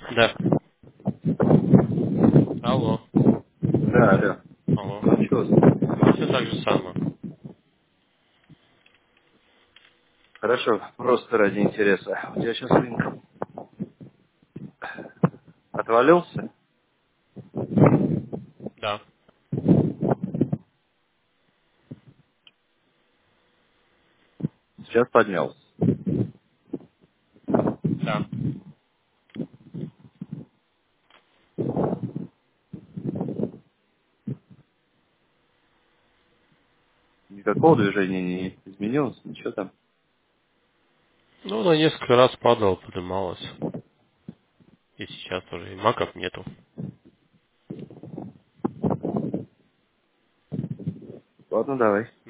Да. Алло. Да, алло. Алло. Ну что, Все так же самое. хорошо, просто ради интереса. У тебя сейчас рынок отвалился? Да. Сейчас поднялся. Да. Никакого движения не изменилось, ничего там. Ну, на несколько раз падала, поднималась. И сейчас тоже. И маков нету. Ладно, давай.